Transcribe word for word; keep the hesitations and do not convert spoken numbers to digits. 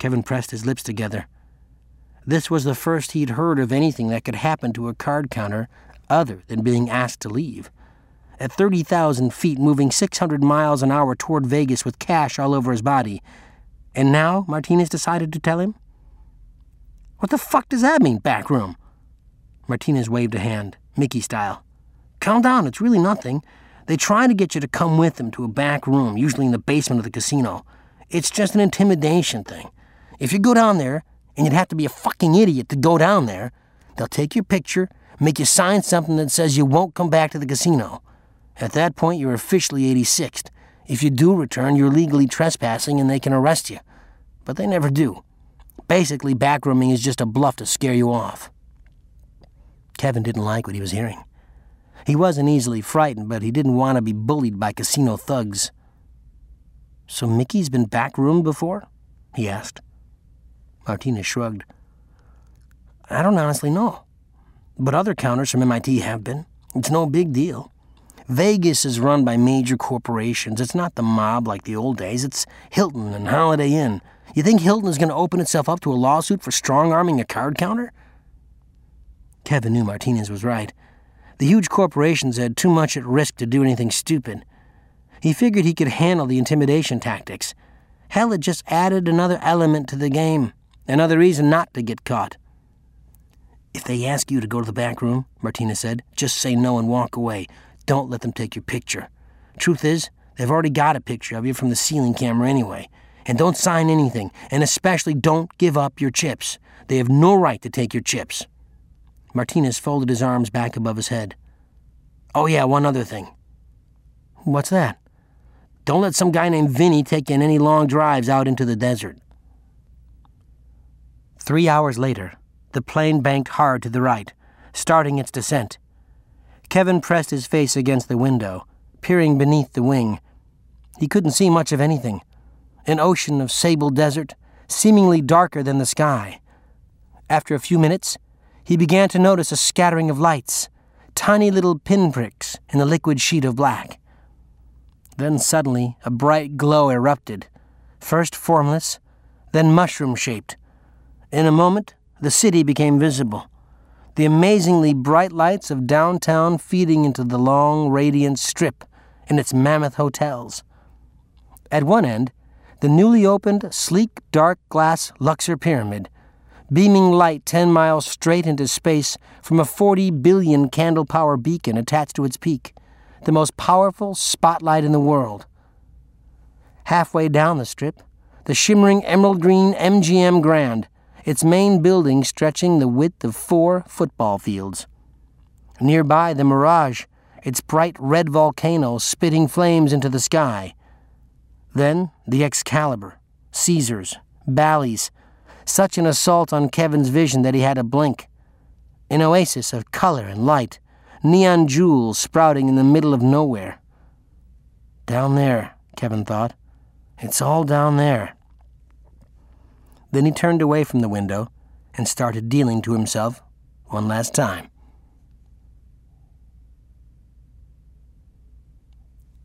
Kevin pressed his lips together. This was the first he'd heard of anything that could happen to a card counter other than being asked to leave. At thirty thousand feet, moving six hundred miles an hour toward Vegas with cash all over his body. And now Martinez decided to tell him? What the fuck does that mean, back room? Martinez waved a hand, Mickey style. Calm down, it's really nothing. They try to get you to come with them to a back room, usually in the basement of the casino. It's just an intimidation thing. If you go down there, and you'd have to be a fucking idiot to go down there, they'll take your picture, make you sign something that says you won't come back to the casino. At that point, you're officially eighty-sixth. If you do return, you're legally trespassing and they can arrest you. But they never do. Basically, backrooming is just a bluff to scare you off. Kevin didn't like what he was hearing. He wasn't easily frightened, but he didn't want to be bullied by casino thugs. So Mickey's been backroomed before? He asked. Martinez shrugged. I don't honestly know. But other counters from M I T have been. It's no big deal. Vegas is run by major corporations. It's not the mob like the old days. It's Hilton and Holiday Inn. You think Hilton is going to open itself up to a lawsuit for strong-arming a card counter? Kevin knew Martinez was right. The huge corporations had too much at risk to do anything stupid. He figured he could handle the intimidation tactics. Hell, it just added another element to the game, another reason not to get caught. If they ask you to go to the back room, Martinez said, just say no and walk away. Don't let them take your picture. Truth is, they've already got a picture of you from the ceiling camera anyway. And don't sign anything, and especially don't give up your chips. They have no right to take your chips. Martinez folded his arms back above his head. Oh yeah, one other thing. What's that? Don't let some guy named Vinny take you on any long drives out into the desert. Three hours later, the plane banked hard to the right, starting its descent. Kevin pressed his face against the window, peering beneath the wing. He couldn't see much of anything. An ocean of sable desert, seemingly darker than the sky. After a few minutes, he began to notice a scattering of lights, tiny little pinpricks in the liquid sheet of black. Then suddenly a bright glow erupted, first formless, then mushroom-shaped. In a moment, the city became visible, the amazingly bright lights of downtown feeding into the long, radiant strip and its mammoth hotels. At one end, the newly opened, sleek, dark glass Luxor Pyramid, beaming light ten miles straight into space from a forty billion candle power beacon attached to its peak, the most powerful spotlight in the world. Halfway down the strip, the shimmering emerald green M G M Grand, its main building stretching the width of four football fields. Nearby, the Mirage, its bright red volcano spitting flames into the sky. Then, the Excalibur, Caesars, Bally's, such an assault on Kevin's vision that he had to blink. An oasis of color and light, neon jewels sprouting in the middle of nowhere. Down there, Kevin thought. It's all down there. Then he turned away from the window and started dealing to himself one last time.